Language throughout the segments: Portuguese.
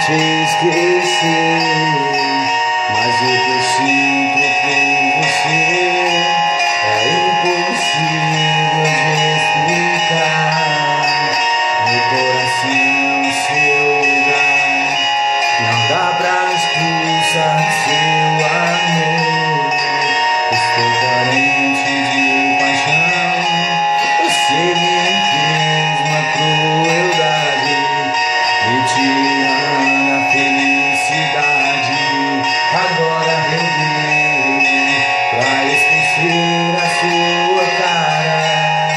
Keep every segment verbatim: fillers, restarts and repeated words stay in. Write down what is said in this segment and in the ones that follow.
te esquecer, mas o que eu sinto por você é impossível de explicar. Meu coração, seu lugar, não dá pra expulsar seu amor. Estou carente de paixão, você me fez uma crueldade, me tirando a felicidade. Agora eu vivo pra esquecer a sua cara.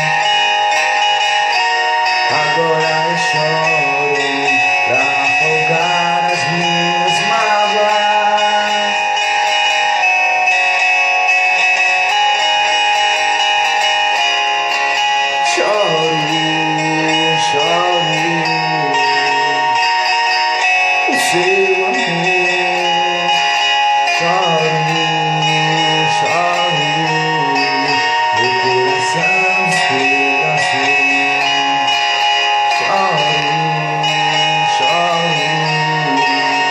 Agora eu choro pra afogar as minhas mágoas. Choro, choro o seu amor. Choro, choro, meu coração despedaçou. Choro, choro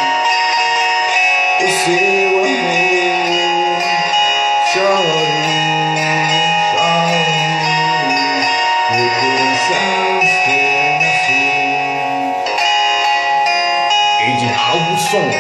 o seu amor. Choro, choro, meu coração despedaçou. Edinaldo Som.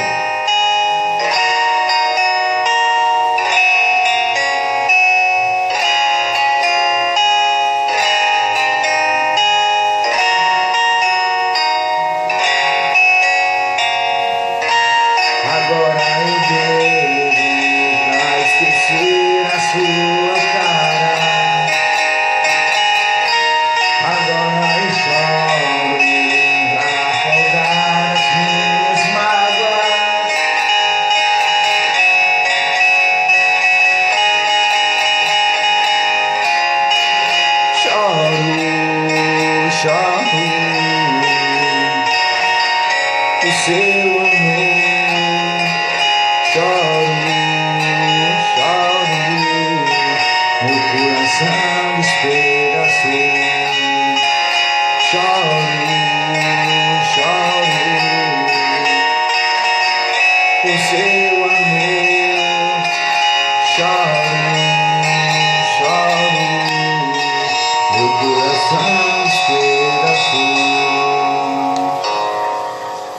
Agora eu bebo pra esquecer a sua cara. Agora eu choro pra afogar as minhas mágoas. Choro, choro o seu amor. Choro, choro, meu coração despedaçou. Choro, choro o seu amor. Choro, choro, meu coração